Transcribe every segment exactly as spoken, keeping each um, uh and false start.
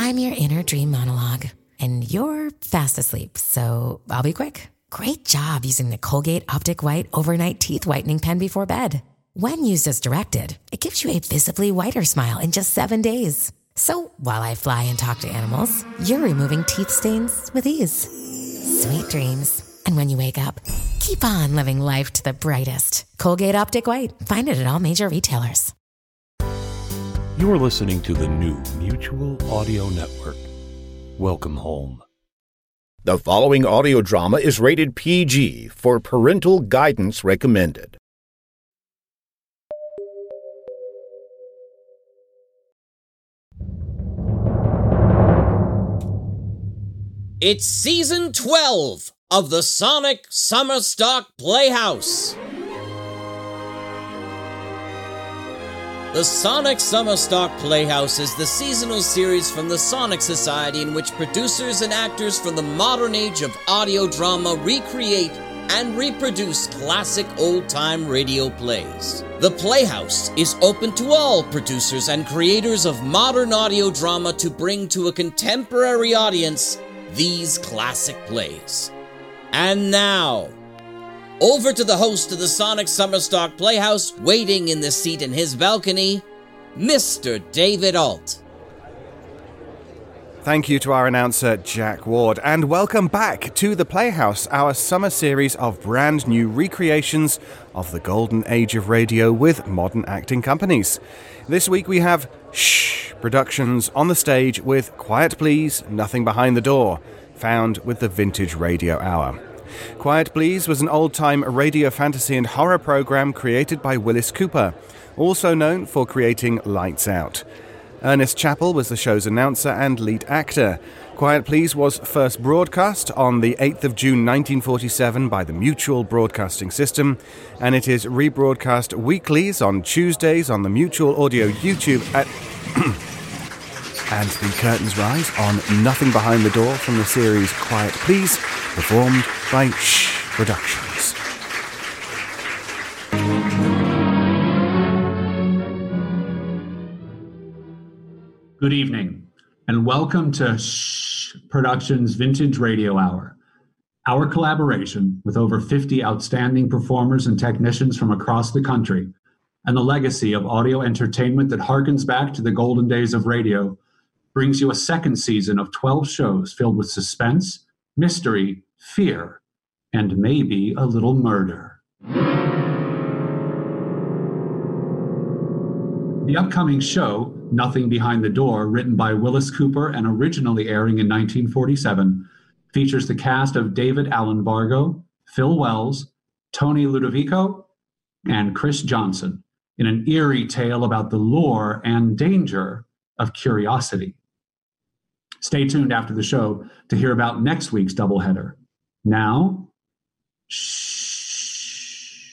I'm your inner dream monologue, and you're fast asleep, so I'll be quick. Great job using the Colgate Optic White Overnight Teeth Whitening Pen before bed. When used as directed, it gives you a visibly whiter smile in just seven days. So while I fly and talk to animals, you're removing teeth stains with ease. Sweet dreams. And when you wake up, keep on living life to the brightest. Colgate Optic White. Find it at all major retailers. You are listening to the new Mutual Audio Network. Welcome home. The following audio drama is rated P G for parental guidance recommended. It's season twelve of the Sonic Summer Stock Playhouse. The Sonic Summer Stock Playhouse is the seasonal series from the Sonic Society in which producers and actors from the modern age of audio drama recreate and reproduce classic old-time radio plays. The Playhouse is open to all producers and creators of modern audio drama to bring to a contemporary audience these classic plays. And now, over to the host of the Sonic Summer Stock Playhouse, waiting in the seat in his balcony, Mister David Alt. Thank you to our announcer, Jack Ward, and welcome back to the Playhouse, our summer series of brand new recreations of the golden age of radio with modern acting companies. This week we have Shh Productions on the stage with Quiet Please, Nothing Behind the Door, found with the Vintage Radio Hour. Quiet Please was an old-time radio fantasy and horror program created by Willis Cooper, also known for creating Lights Out. Ernest Chappell was the show's announcer and lead actor. Quiet Please was first broadcast on the eighth of June nineteen forty-seven by the Mutual Broadcasting System, and it is rebroadcast weeklies on Tuesdays on the Mutual Audio YouTube at... And the curtains rise on Nothing Behind the Door from the series Quiet Please, performed by Shh Productions. Good evening, and welcome to Shh Productions Vintage Radio Hour. Our collaboration with over fifty outstanding performers and technicians from across the country, and the legacy of audio entertainment that harkens back to the golden days of radio, brings you a second season of twelve shows filled with suspense, mystery, fear, and maybe a little murder. The upcoming show, Nothing Behind the Door, written by Willis Cooper and originally airing in nineteen forty-seven, features the cast of David Allen Vargo, Phil Wells, Tony Ludovico, and Chris Johnson in an eerie tale about the lure and danger of curiosity. Stay tuned after the show to hear about next week's doubleheader. Now, shh.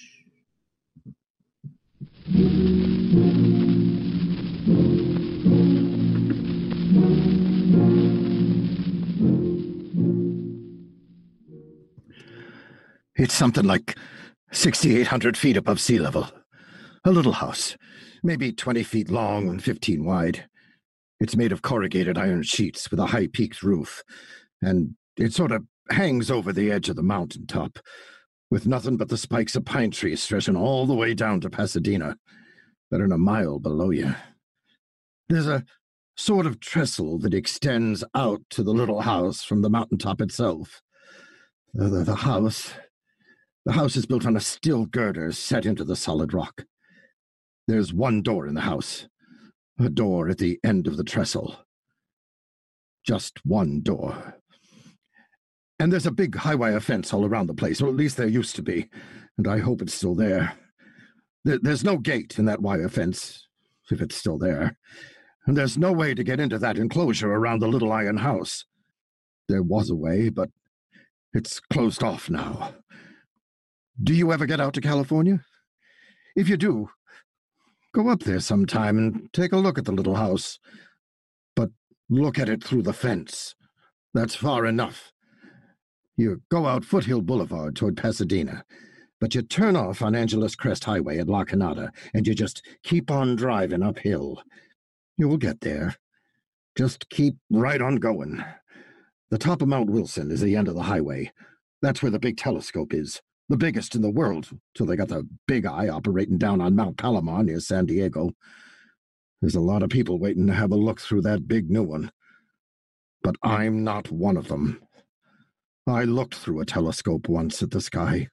It's something like sixty-eight hundred feet above sea level. A little house, maybe twenty feet long and fifteen wide. It's made of corrugated iron sheets with a high-peaked roof, and it sort of hangs over the edge of the mountaintop, with nothing but the spikes of pine trees stretching all the way down to Pasadena, better than a mile below you. There's a sort of trestle that extends out to the little house from the mountaintop itself. The, the, the house... The house is built on a steel girder set into the solid rock. There's one door in the house, a door at the end of the trestle. Just one door. And there's a big high-wire fence all around the place, or at least there used to be, and I hope it's still there. there. There's no gate in that wire fence, if it's still there, and there's no way to get into that enclosure around the little iron house. There was a way, but it's closed off now. Do you ever get out to California? If you do, go up there sometime and take a look at the little house. But look at it through the fence. That's far enough. You go out Foothill Boulevard toward Pasadena, but you turn off on Angeles Crest Highway at La Canada, and you just keep on driving uphill. You will get there. Just keep right on going. The top of Mount Wilson is the end of the highway. That's where the big telescope is. The biggest in the world, till they got the big eye operating down on Mount Palomar near San Diego. There's a lot of people waiting to have a look through that big new one. But I'm not one of them. I looked through a telescope once at the sky.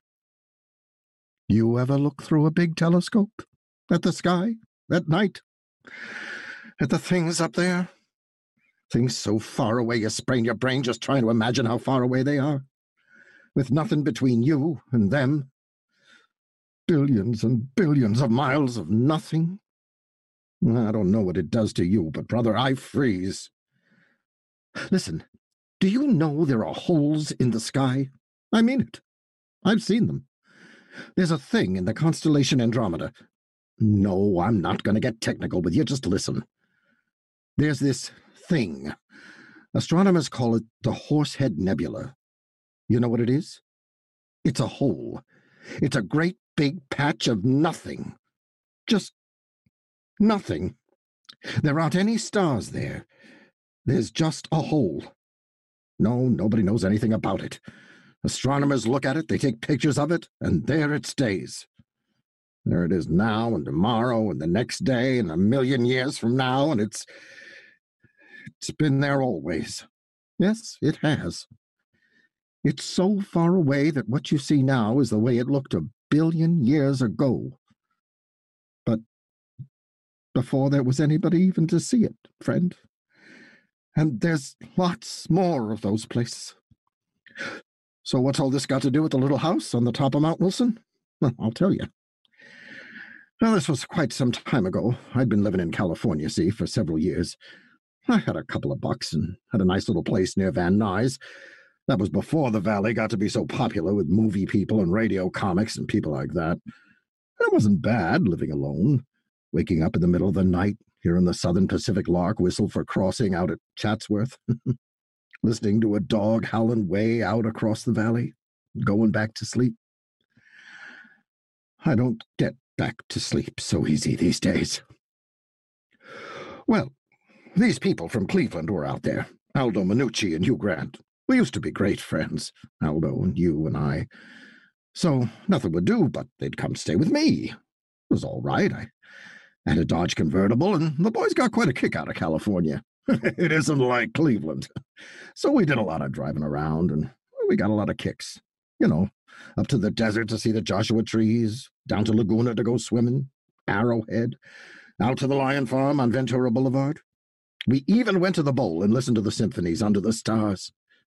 You ever look through a big telescope? At the sky? At night? At the things up there? Things so far away you sprain your brain just trying to imagine how far away they are. With nothing between you and them. Billions and billions of miles of nothing. I don't know what it does to you, but brother, I freeze. Listen, do you know there are holes in the sky? I mean it. I've seen them. There's a thing in the constellation Andromeda. No, I'm not going to get technical with you, just listen. There's this thing. Astronomers call it the Horsehead Nebula. You know what it is? It's a hole. It's a great big patch of nothing. Just nothing. There aren't any stars there. There's just a hole. No, nobody knows anything about it. Astronomers look at it, they take pictures of it, and there it stays. There it is now and tomorrow and the next day and a million years from now, and it's it's been there always. Yes, it has. It's so far away that what you see now is the way it looked a billion years ago. But before there was anybody even to see it, friend. And there's lots more of those places. So what's all this got to do with the little house on the top of Mount Wilson? Well, I'll tell you. Well, this was quite some time ago. I'd been living in California, see, for several years. I had a couple of bucks and had a nice little place near Van Nuys. That was before the Valley got to be so popular with movie people and radio comics and people like that. It wasn't bad living alone, waking up in the middle of the night, hearing the Southern Pacific lark whistle for crossing out at Chatsworth, listening to a dog howling way out across the valley, going back to sleep. I don't get back to sleep so easy these days. Well, these people from Cleveland were out there, Aldo Minucci and Hugh Grant. We used to be great friends, Aldo and you and I. So nothing would do but they'd come stay with me. It was all right. I had a Dodge convertible, and the boys got quite a kick out of California. It isn't like Cleveland. So we did a lot of driving around, and we got a lot of kicks. You know, up to the desert to see the Joshua trees, down to Laguna to go swimming, Arrowhead, out to the Lion Farm on Ventura Boulevard. We even went to the bowl and listened to the symphonies under the stars.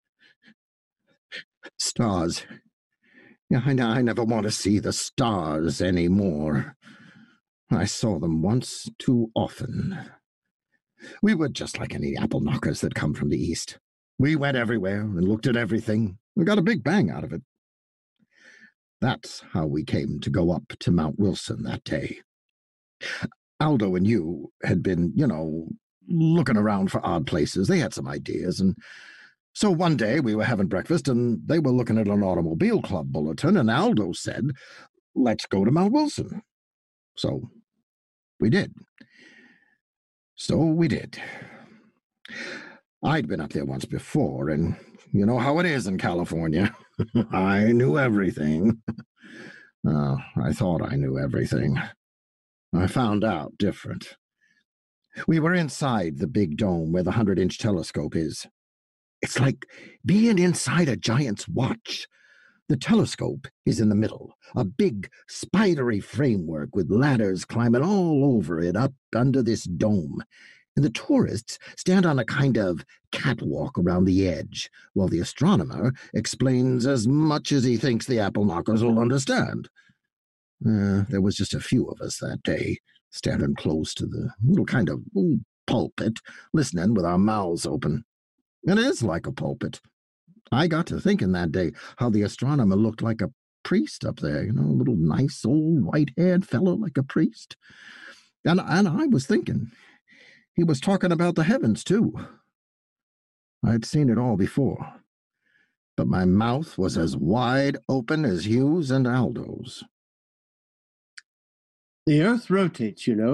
Stars. Yeah, I, I never want to see the stars anymore. I saw them once too often. We were just like any apple knockers that come from the east. We went everywhere and looked at everything. We got a big bang out of it. That's how we came to go up to Mount Wilson that day. Aldo and you had been, you know, looking around for odd places. They had some ideas, and so one day we were having breakfast, and they were looking at an automobile club bulletin, and Aldo said, let's go to Mount Wilson. So we did. So we did. I'd been up there once before, and you know how it is in California. I knew everything. Oh, I thought I knew everything. I found out different. We were inside the big dome where the hundred-inch telescope is. It's like being inside a giant's watch. The telescope is in the middle, a big, spidery framework with ladders climbing all over it up under this dome. And the tourists stand on a kind of catwalk around the edge, while the astronomer explains as much as he thinks the apple knockers will understand. Uh, there was just a few of us that day, standing close to the little kind of ooh, pulpit, listening with our mouths open. It is like a pulpit. I got to thinking that day how the astronomer looked like a priest up there, you know, a little nice old white-haired fellow like a priest. And, and I was thinking, he was talking about the heavens, too. I'd seen it all before, but my mouth was as wide open as Hugh's and Aldo's. The Earth rotates, you know,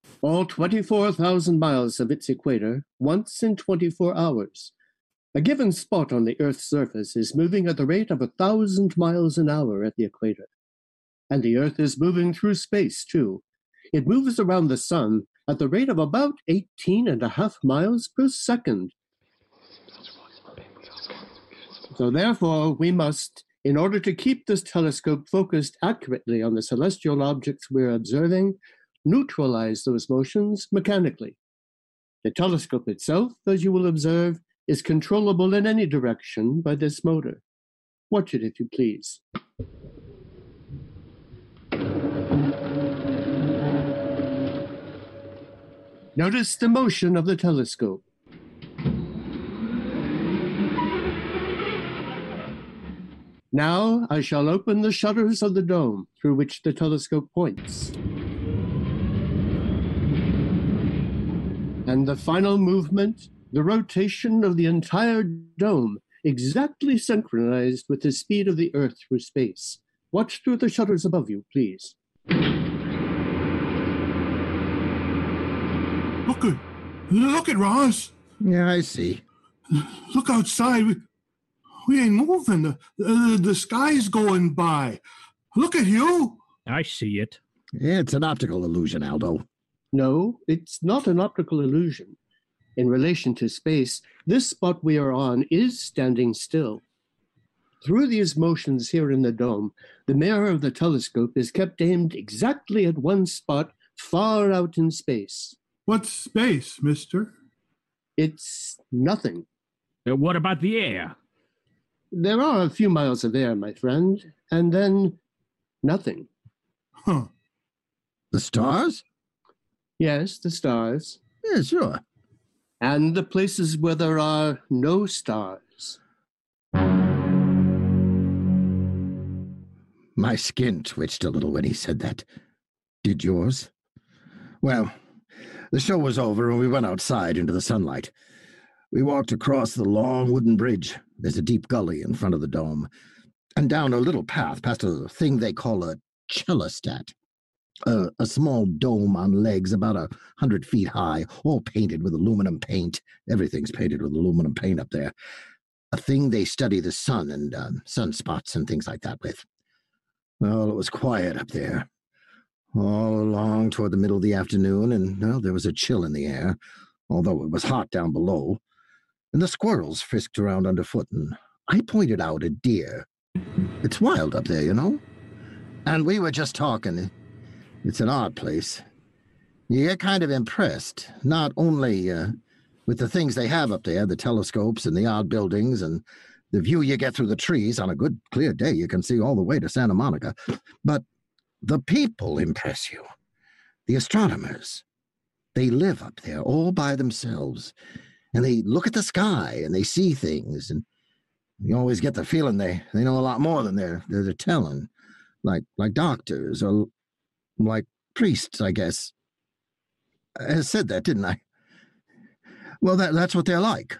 all twenty-four thousand miles of its equator, once in twenty-four hours. A given spot on the Earth's surface is moving at the rate of a thousand miles an hour at the equator. And the Earth is moving through space, too. It moves around the sun at the rate of about eighteen and a half miles per second. So therefore, we must, in order to keep this telescope focused accurately on the celestial objects we're observing, neutralize those motions mechanically. The telescope itself, as you will observe, is controllable in any direction by this motor. Watch it if you please. Notice the motion of the telescope. Now I shall open the shutters of the dome through which the telescope points. And the final movement, the rotation of the entire dome, exactly synchronized with the speed of the Earth through space. Watch through the shutters above you, please. Look at, look at Ross. Yeah, I see. Look outside. We, we ain't moving. The, the, the sky's going by. Look at you. I see it. It's an optical illusion, Aldo. No, it's not an optical illusion. In relation to space, this spot we are on is standing still. Through these motions here in the dome, the mirror of the telescope is kept aimed exactly at one spot far out in space. What's space, mister? It's nothing. Uh, what about the air? There are a few miles of air, my friend, and then nothing. Huh. The stars? Yes, the stars. Yeah, sure. And the places where there are no stars. My skin twitched a little when he said that. Did yours? Well, the show was over and we went outside into the sunlight. We walked across the long wooden bridge. There's a deep gully in front of the dome. And down a little path past a thing they call a chelostat. A, a small dome on legs about a hundred feet high, all painted with aluminum paint. Everything's painted with aluminum paint up there. A thing they study the sun and uh, sunspots and things like that with. Well, it was quiet up there. All along toward the middle of the afternoon, and, well, there was a chill in the air, although it was hot down below. And the squirrels frisked around underfoot, and I pointed out a deer. It's wild up there, you know? And we were just talking. It's an odd place. You get kind of impressed, not only uh, with the things they have up there, the telescopes and the odd buildings and the view you get through the trees. On a good, clear day, you can see all the way to Santa Monica. But the people impress you. The astronomers. They live up there all by themselves. And they look at the sky and they see things. And you always get the feeling they, they know a lot more than they're, they're telling. Like, like doctors or like priests, I guess. I said that, didn't I? Well, that, that's what they're like.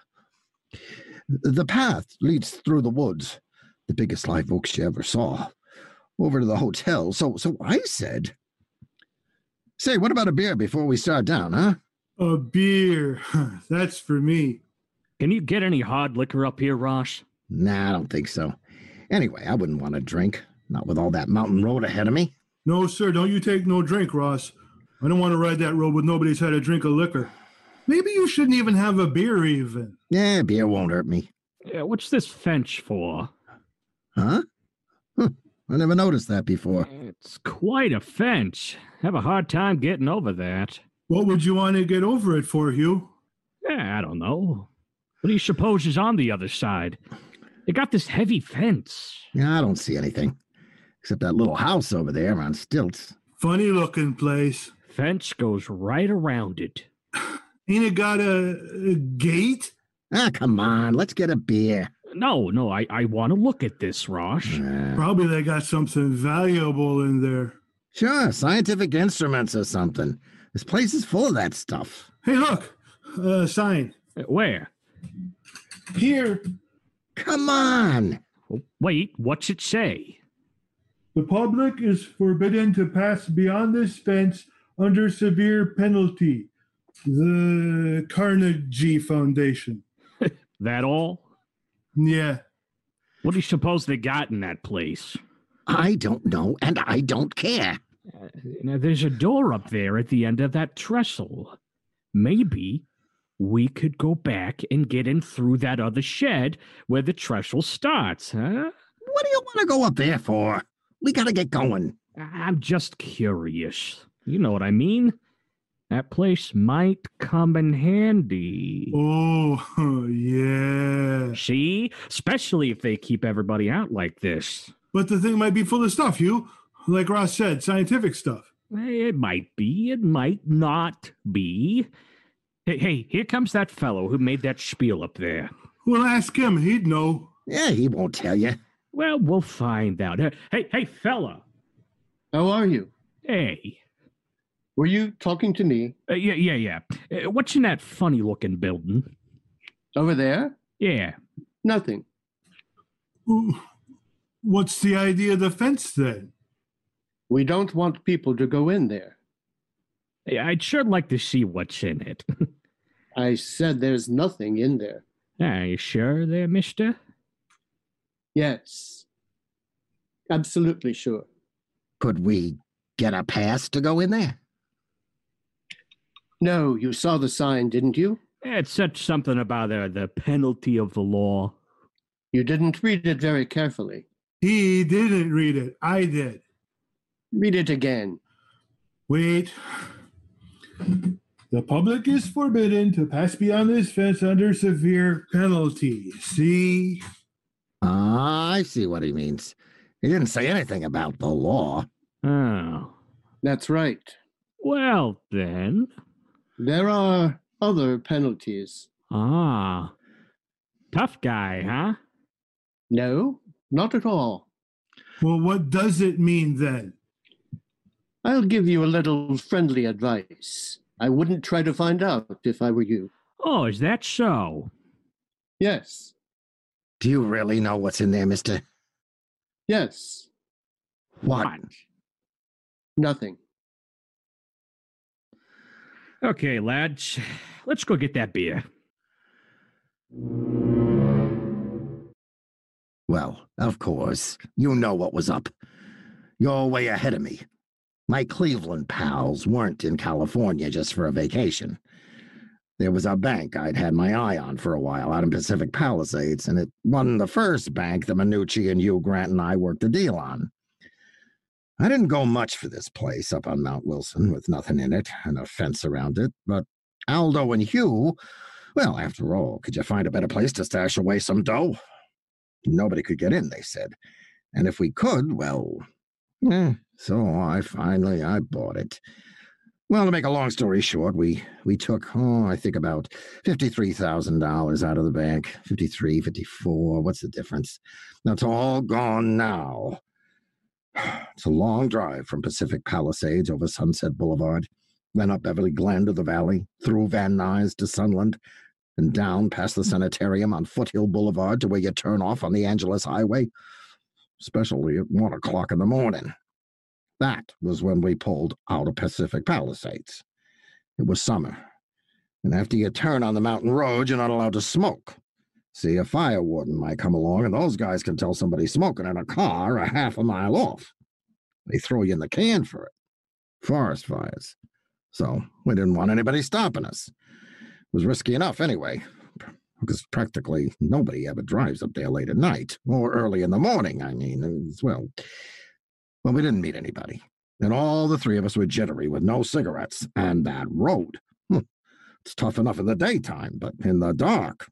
The path leads through the woods, the biggest live oaks you ever saw, over to the hotel. So, so I said, say, what about a beer before we start down, huh? A beer. That's for me. Can you get any hard liquor up here, Ross? Nah, I don't think so. Anyway, I wouldn't want to drink, not with all that mountain road ahead of me. No, sir, don't you take no drink, Ross. I don't want to ride that road with nobody's had a drink of liquor. Maybe you shouldn't even have a beer even. Yeah, beer won't hurt me. Yeah, what's this fence for? Huh? Huh. I never noticed that before. It's quite a fence. Have a hard time getting over that. What would you want to get over it for, Hugh? Yeah, I don't know. What do you suppose is on the other side? They got this heavy fence. Yeah, I don't see anything. Except that little house over there on stilts. Funny looking place. Fence goes right around it. Ain't it got a, a gate? Ah, come on. Let's get a beer. No, no, I, I want to look at this, Ross. Uh, Probably they got something valuable in there. Sure, scientific instruments or something. This place is full of that stuff. Hey, look. A sign. Where? Here. Come on. Wait, what's it say? The public is forbidden to pass beyond this fence under severe penalty. The Carnegie Foundation. That all? Yeah. What do you suppose they got in that place? I don't know, and I don't care. Uh, now, there's a door up there at the end of that trestle. Maybe we could go back and get in through that other shed where the trestle starts, huh? What do you want to go up there for? We gotta get going. I'm just curious. You know what I mean? That place might come in handy. Oh, yeah. See? Especially if they keep everybody out like this. But the thing might be full of stuff, Hugh. Like Ross said, scientific stuff. It might be. It might not be. Hey, hey, here comes that fellow who made that spiel up there. Well, ask him. He'd know. Yeah, he won't tell you. Well, we'll find out. Hey, hey, fella. How are you? Hey. Were you talking to me? Uh, yeah, yeah, yeah. Uh, what's in that funny-looking building? Over there? Yeah. Nothing. What's the idea of the fence, then? We don't want people to go in there. Hey, I'd sure like to see what's in it. I said there's nothing in there. Are you sure there, mister? Yes. Absolutely sure. Could we get a pass to go in there? No, you saw the sign, didn't you? It said something about uh, the penalty of the law. You didn't read it very carefully. He didn't read it. I did. Read it again. Wait. The public is forbidden to pass beyond this fence under severe penalty. See? Ah, I see what he means. He didn't say anything about the law. Oh. That's right. Well, then. There are other penalties. Ah. Tough guy, huh? No, not at all. Well, what does it mean, then? I'll give you a little friendly advice. I wouldn't try to find out if I were you. Oh, is that so? Yes. Do you really know what's in there, mister? Yes. What? What? Nothing. Okay, lads. Let's go get that beer. Well, of course. You know what was up. You're way ahead of me. My Cleveland pals weren't in California just for a vacation. There was a bank I'd had my eye on for a while out in Pacific Palisades, and it wasn't the first bank that Minucci and Hugh Grant and I worked a deal on. I didn't go much for this place up on Mount Wilson with nothing in it and a fence around it, but Aldo and Hugh, well, after all, could you find a better place to stash away some dough? Nobody could get in, they said. And if we could, well, eh, so I finally, I bought it. Well, to make a long story short, we, we took, oh, I think about fifty-three thousand dollars out of the bank. fifty-three, fifty-four, what's the difference? That's all gone now. It's a long drive from Pacific Palisades over Sunset Boulevard, then up Beverly Glen to the valley, through Van Nuys to Sunland, and down past the sanitarium on Foothill Boulevard to where you turn off on the Angeles Highway, especially at one o'clock in the morning. That was when we pulled out of Pacific Palisades. It was summer, and after you turn on the mountain road, you're not allowed to smoke. See, a fire warden might come along, and those guys can tell somebody smoking in a car a half a mile off. They throw you in the can for it. Forest fires. So we didn't want anybody stopping us. It was risky enough anyway, because practically nobody ever drives up there late at night, or early in the morning, I mean, as well. Well, we didn't meet anybody, and all the three of us were jittery with no cigarettes, and that road. It's tough enough in the daytime, but in the dark.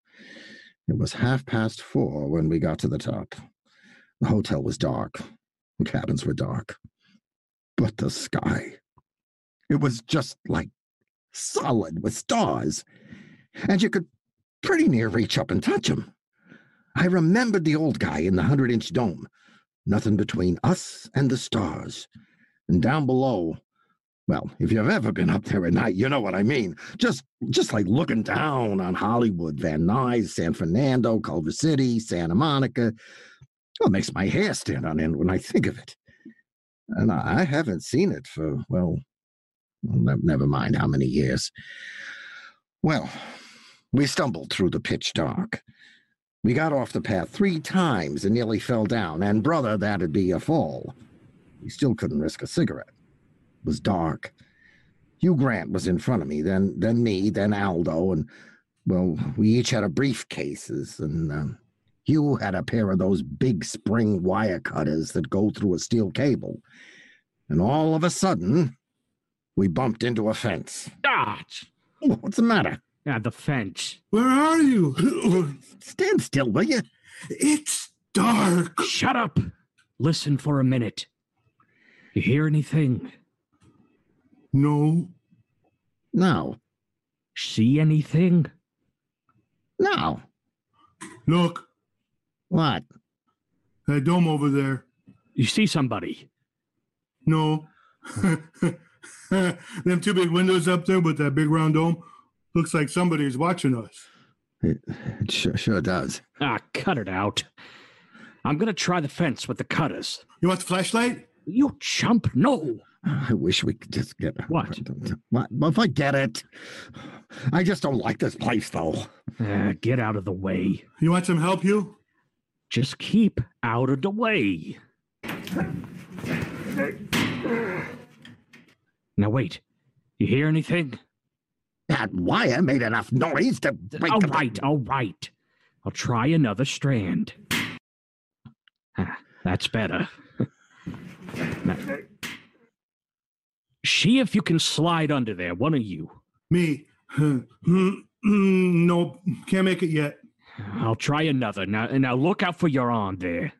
It was half past four when we got to the top. The hotel was dark. The cabins were dark. But the sky, it was just like solid with stars. And you could pretty near reach up and touch them. I remembered the old guy in the hundred-inch dome. Nothing between us and the stars. And down below, well, if you've ever been up there at night, you know what I mean. Just just like looking down on Hollywood, Van Nuys, San Fernando, Culver City, Santa Monica. Well, it makes my hair stand on end when I think of it. And I haven't seen it for, well, Well, never mind how many years. Well, we stumbled through the pitch dark. We got off the path three times and nearly fell down, and brother, that'd be a fall. We still couldn't risk a cigarette. It was dark. Hugh Grant was in front of me, then then me, then Aldo, and, well, we each had a briefcases, and uh, Hugh had a pair of those big spring wire cutters that go through a steel cable. And all of a sudden, we bumped into a fence. Ah! What's the matter? Yeah, the fence. Where are you? Stand still, will you? It's dark. Shut up. Listen for a minute. You hear anything? No. No. See anything? No. Look. What? That dome over there. You see somebody? No. Them two big windows up there with that big round dome. Looks like somebody's watching us. It, it sure, sure does. Ah, cut it out. I'm going to try the fence with the cutters. You want the flashlight? You chump, no. I wish we could just get... What? What? Well, forget it. I just don't like this place, though. Uh, get out of the way. You want some help, Hugh? Just keep out of the way. Now wait. You hear anything? That wire made enough noise to break All the... right, all right. I'll try another strand. Ah, that's better. Now, see if you can slide under there, one of you. Me. No, can't make it yet. I'll try another. Now, now look out for your arm there.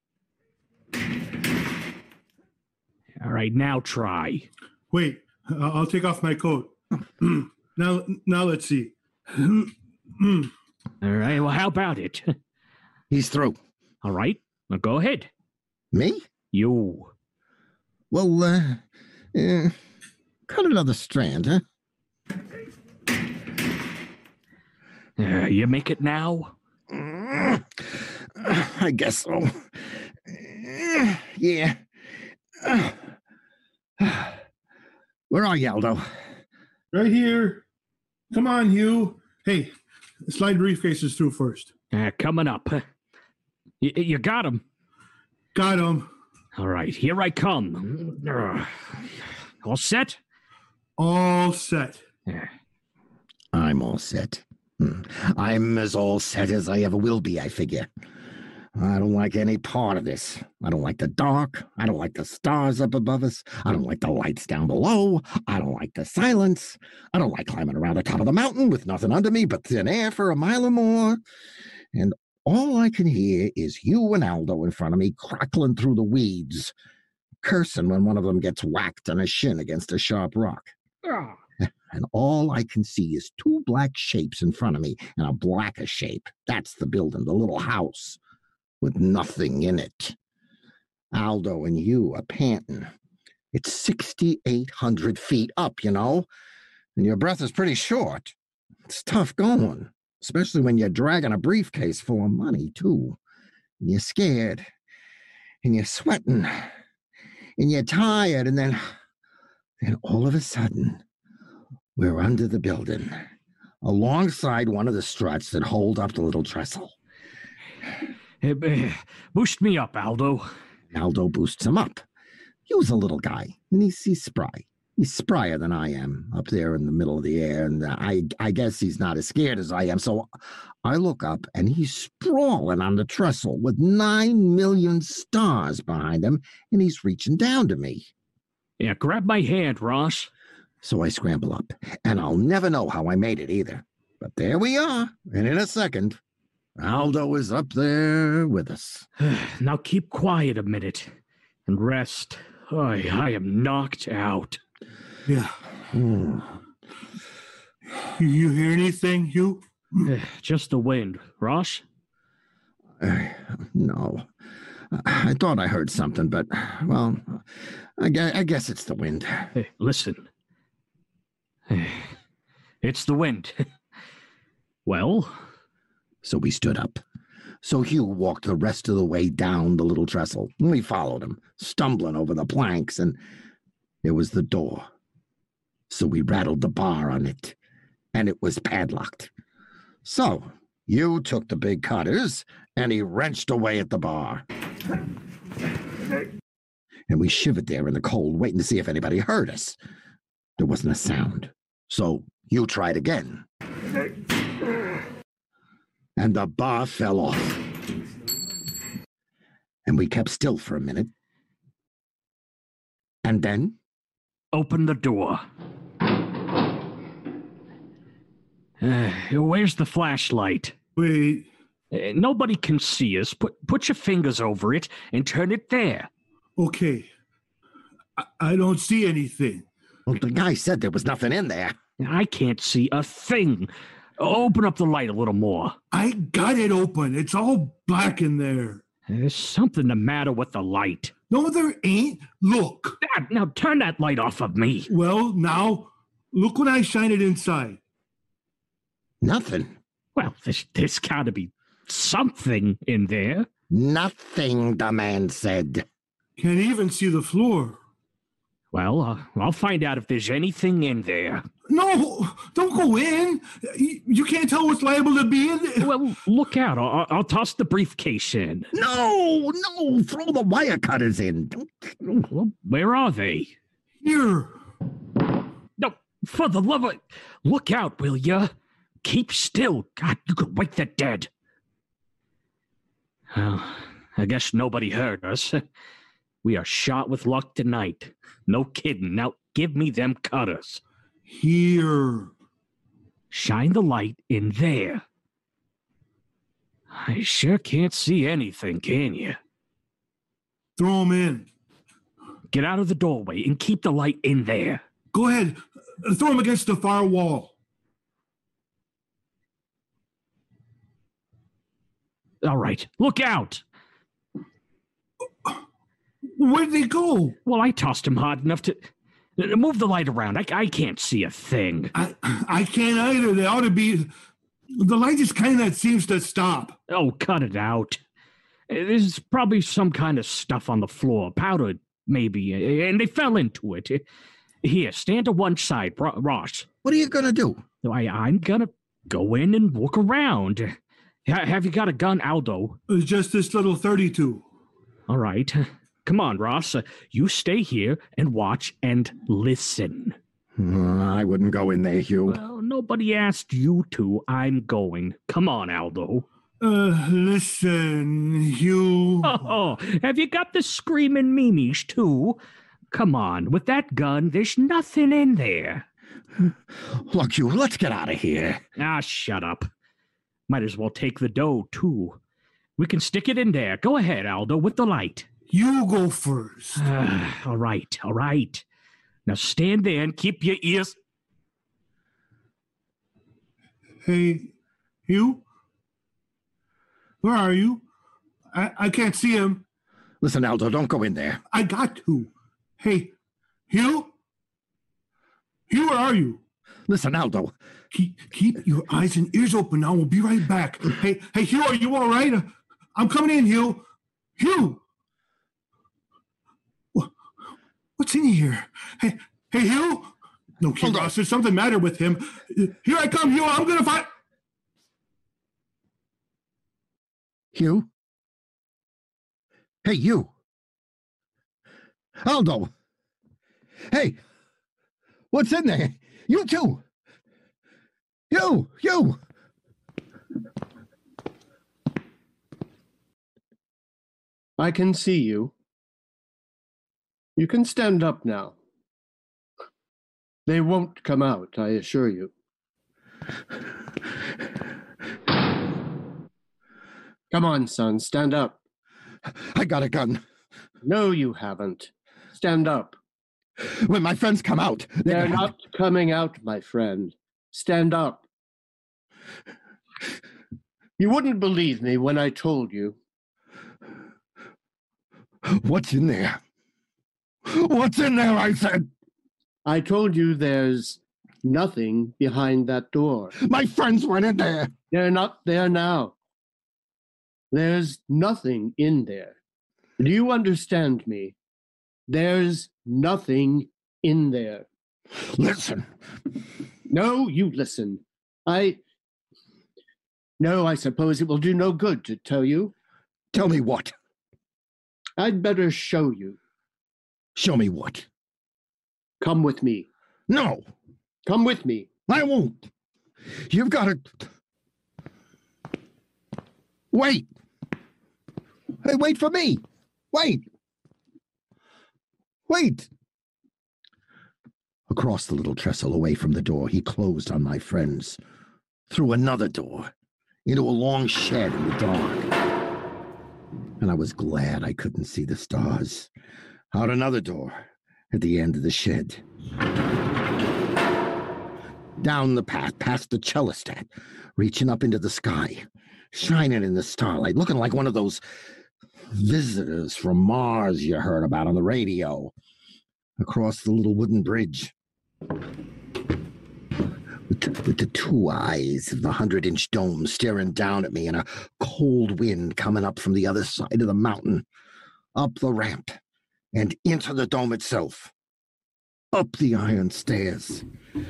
All right, now try. Wait, I'll take off my coat. now, now let's see. All right, well, how about it? He's through. All right, now go ahead. Me? You. Well, uh, uh, cut another strand, huh? Uh, you make it now? Uh, I guess so. Uh, yeah. Uh, where are you, Aldo? Right here. Come on, Hugh. Hey, slide briefcases through first. Uh, coming up. You, you got him. Got him. All right, here I come. Uh, all set? All set. Yeah. I'm all set. Hmm. I'm as all set as I ever will be, I figure. I don't like any part of this. I don't like the dark. I don't like the stars up above us. I don't like the lights down below. I don't like the silence. I don't like climbing around the top of the mountain with nothing under me but thin air for a mile or more. And all I can hear is you and Aldo in front of me crackling through the weeds, cursing when one of them gets whacked on a shin against a sharp rock. Oh. And all I can see is two black shapes in front of me and a blacker shape. That's the building, the little house, with nothing in it. Aldo and you are panting. It's sixty-eight hundred feet up, you know, and your breath is pretty short. It's tough going, especially when you're dragging a briefcase full of money, too. And you're scared, and you're sweating, and you're tired, and then, then all of a sudden, we're under the building, alongside one of the struts that hold up the little trestle. Hey, uh, boost me up, Aldo. Aldo boosts him up. He was a little guy, and he's, he's spry. He's sprier than I am up there in the middle of the air, and I, I guess he's not as scared as I am. So I look up, and he's sprawling on the trestle with nine million stars behind him, and he's reaching down to me. Yeah, grab my hand, Ross. So I scramble up, and I'll never know how I made it either. But there we are, and in a second, Aldo is up there with us. Now keep quiet a minute and rest. Oh, I am knocked out. Yeah. Hmm. You hear anything, Hugh? Just the wind. Ross? Uh, no. I thought I heard something, but, well, I guess, I guess it's the wind. Hey, listen. It's the wind. Well? So we stood up. So Hugh walked the rest of the way down the little trestle. We followed him, stumbling over the planks, and there was the door. So we rattled the bar on it, and it was padlocked. So you took the big cutters, and he wrenched away at the bar. And we shivered there in the cold, waiting to see if anybody heard us. There wasn't a sound. So you tried again. And the bar fell off. And we kept still for a minute. And then? Open the door. Uh, where's the flashlight? Wait. Uh, nobody can see us. Put, put your fingers over it and turn it there. Okay. I, I don't see anything. Well, the guy said there was nothing in there. I can't see a thing. Open up the light a little more. I got it open. It's all black in there. There's something the matter with the light. No, there ain't. Look. Dad, now turn that light off of me. Well, now, look when I shine it inside. Nothing. Well, there's, there's got to be something in there. Nothing, the man said. Can't even see the floor. Well, uh, I'll find out if there's anything in there. No, don't go in. You, you can't tell what's liable to be in there. Well, look out. I'll, I'll toss the briefcase in. No, no, throw the wire cutters in. Well, where are they? Here. No, for the love of... Look out, will ya? Keep still. God, you could wake the dead. Well, I guess nobody heard us. We are shot with luck tonight. No kidding. Now give me them cutters. Here. Shine the light in there. I sure can't see anything, can you? Throw them in. Get out of the doorway and keep the light in there. Go ahead. Throw them against the far wall. All right. Look out. Where'd they go? Well, I tossed him hard enough to... Move the light around. I, I can't see a thing. I I can't either. They ought to be... The light just kind of seems to stop. Oh, cut it out. There's probably some kind of stuff on the floor. Powder, maybe. And they fell into it. Here, stand to one side, Ross. What are you going to do? I, I'm going to go in and look around. Have you got a gun, Aldo? It's just this little thirty-two. All right. Come on, Ross. Uh, you stay here and watch and listen. Uh, I wouldn't go in there, Hugh. Well, nobody asked you to. I'm going. Come on, Aldo. Uh, listen, Hugh. Oh, have you got the screaming memes, too? Come on. With that gun, there's nothing in there. Look, Hugh, let's get out of here. Ah, shut up. Might as well take the dough, too. We can stick it in there. Go ahead, Aldo, with the light. You go first. Uh, all right, all right. Now stand there and keep your ears... Hey, Hugh? Where are you? I, I can't see him. Listen, Aldo, don't go in there. I got to. Hey, Hugh? Hugh, where are you? Listen, Aldo. Keep, keep your eyes and ears open now. We'll be right back. Hey, hey, Hugh, are you all right? I'm coming in, Hugh. Hugh! What's in here? Hey, hey, Hugh? No, King Ross, there's something matter with him. Here I come, Hugh. I'm going to find... Hugh? Hey, you. Aldo. Hey, what's in there? You too. You, you. I can see you. You can stand up now. They won't come out, I assure you. Come on, son, stand up. I got a gun. No, you haven't. Stand up. When my friends come out... They're, they're not coming out, my friend. Stand up. You wouldn't believe me when I told you. What's in there? What's in there, I said? I told you there's nothing behind that door. My friends went in there. They're not there now. There's nothing in there. Do you understand me? There's nothing in there. Listen. No, you listen. I... No, I suppose it will do no good to tell you. Tell me what? I'd better show you. Show me what? Come with me. No. Come with me. I won't. You've got to... Wait. Hey, wait for me. Wait. Wait. Across the little trestle away from the door, he closed on my friends. Through another door, into a long shed in the dark. And I was glad I couldn't see the stars. Out another door at the end of the shed. Down the path, past the cellostat, reaching up into the sky, shining in the starlight, looking like one of those visitors from Mars you heard about on the radio. Across the little wooden bridge. With the, with the two eyes of the hundred-inch dome staring down at me and a cold wind coming up from the other side of the mountain. Up the ramp and into the dome itself. Up the iron stairs.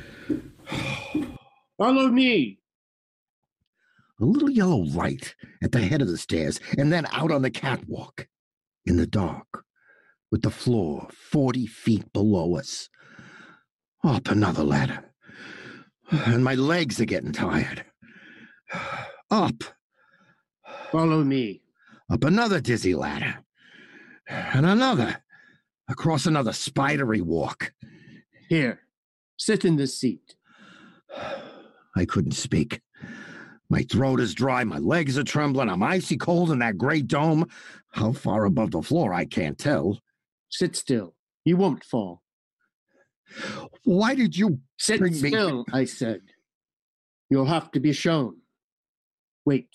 Follow me. A little yellow light at the head of the stairs, and then out on the catwalk in the dark, with the floor forty feet below us. Up another ladder. And my legs are getting tired. Up. Follow me. Up another dizzy ladder. And another. Across another spidery walk. Here. Sit in this seat. I couldn't speak. My throat is dry, my legs are trembling, I'm icy cold in that great dome. How far above the floor, I can't tell. Sit still. You won't fall. Why did you Sit bring me... still, I said. You'll have to be shown. Wait.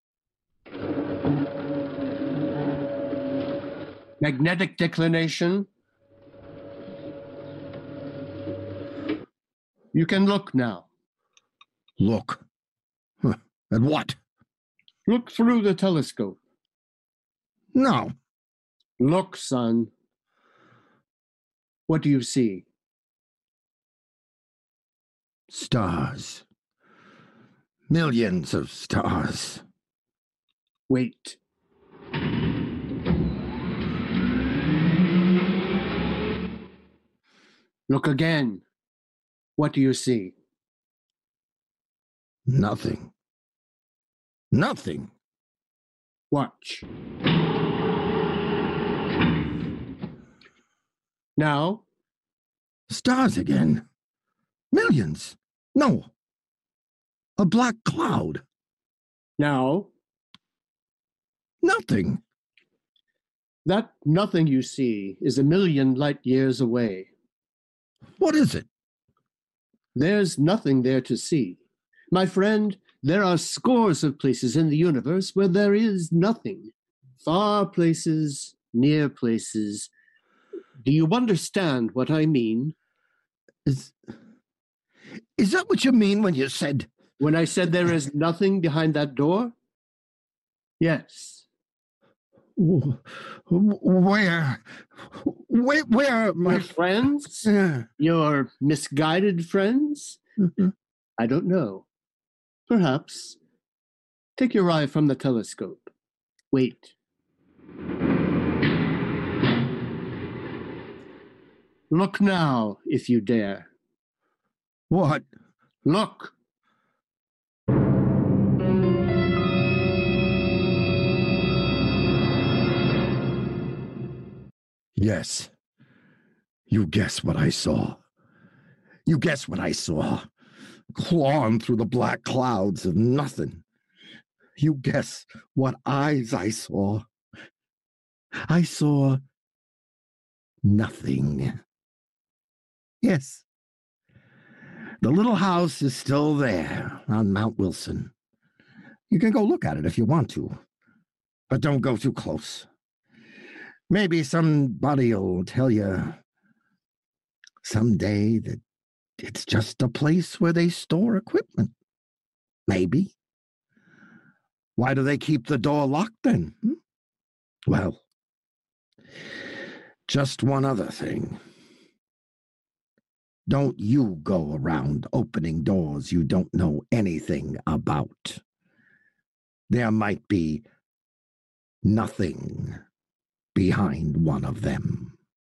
Magnetic declination. You can look now. Look? Huh. At what? Look through the telescope. No. Look, son. What do you see? Stars. Millions of stars. Wait. Look again. What do you see? Nothing. Nothing. Watch. Now? Stars again. Millions. No. A black cloud. Now? Nothing. That nothing you see is a million light years away. What is it? There's nothing there to see. My friend, there are scores of places in the universe where there is nothing. Far places, near places. Do you understand what I mean? Is, is that what you mean when you said... When I said there is nothing behind that door? Yes. Where? Where? Where? My Your friends? Yeah. Your misguided friends? Mm-hmm. I don't know. Perhaps. Take your eye from the telescope. Wait. Look now, if you dare. What? Look. Yes. You guess what I saw. You guess what I saw. Clawing through the black clouds of nothing. You guess what eyes I saw. I saw nothing. Yes. The little house is still there on Mount Wilson. You can go look at it if you want to, but don't go too close. Maybe somebody'll tell you someday that it's just a place where they store equipment. Maybe. Why do they keep the door locked then? Hmm? Well, just one other thing. Don't you go around opening doors you don't know anything about. There might be nothing behind one of them.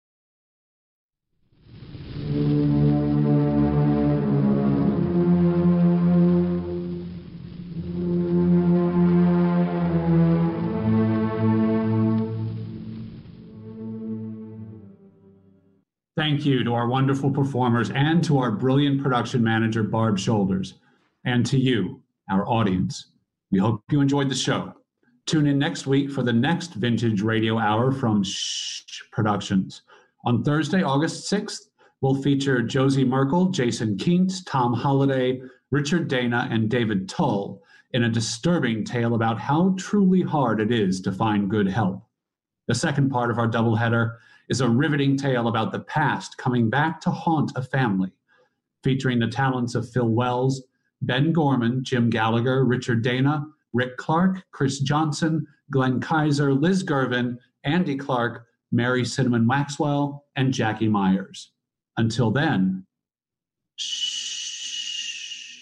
Thank you to our wonderful performers and to our brilliant production manager, Barb Shoulders, and to you, our audience. We hope you enjoyed the show. Tune in next week for the next Vintage Radio Hour from Shh Productions. On Thursday, August sixth, we'll feature Josie Merkel, Jason Keents, Tom Holliday, Richard Dana, and David Tull in a disturbing tale about how truly hard it is to find good help. The second part of our doubleheader is a riveting tale about the past coming back to haunt a family, featuring the talents of Phil Wells, Ben Gorman, Jim Gallagher, Richard Dana, Rick Clark, Chris Johnson, Glenn Kaiser, Liz Gervin, Andy Clark, Mary Cinnamon Waxwell, and Jackie Myers. Until then, shh.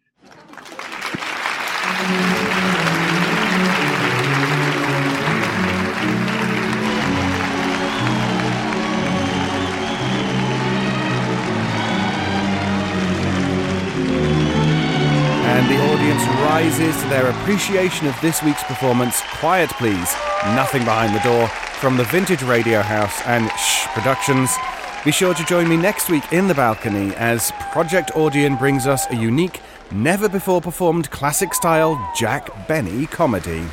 And the audience rises to their appreciation of this week's performance. Quiet, please. Nothing behind the door from the Vintage Radio House and Shh Productions. Be sure to join me next week in the balcony as Project Audion brings us a unique, never-before-performed classic-style Jack Benny comedy.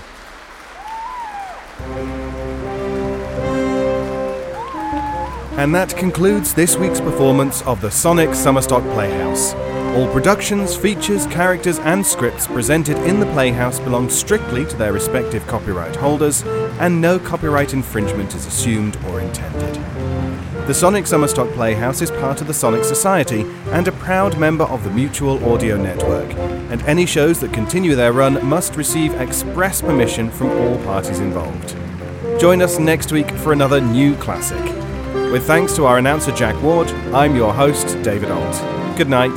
And that concludes this week's performance of the Sonic Summerstock Playhouse. All productions, features, characters and scripts presented in the Playhouse belong strictly to their respective copyright holders, and no copyright infringement is assumed or intended. The Sonic Summerstock Playhouse is part of the Sonic Society and a proud member of the Mutual Audio Network, and any shows that continue their run must receive express permission from all parties involved. Join us next week for another new classic. With thanks to our announcer Jack Ward, I'm your host, David Alt. Good night.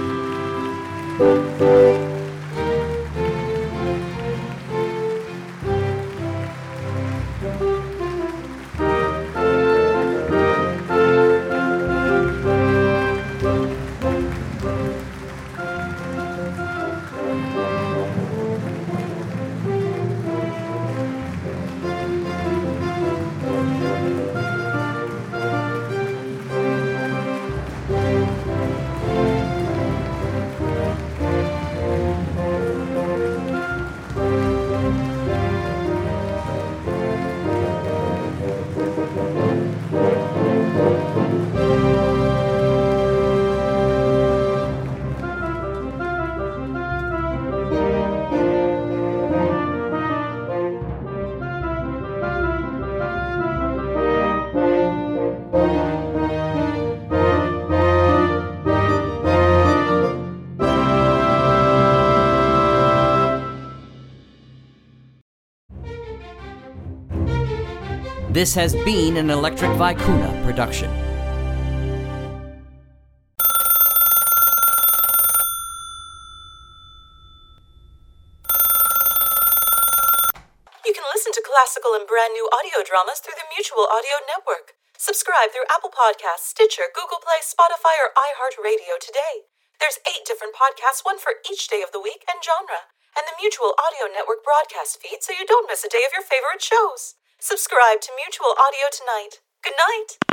This has been an Electric Vicuna production. You can listen to classical and brand new audio dramas through the Mutual Audio Network. Subscribe through Apple Podcasts, Stitcher, Google Play, Spotify, or iHeartRadio today. There's eight different podcasts, one for each day of the week and genre, and the Mutual Audio Network broadcast feed so you don't miss a day of your favorite shows. Subscribe to Mutual Audio tonight. Good night.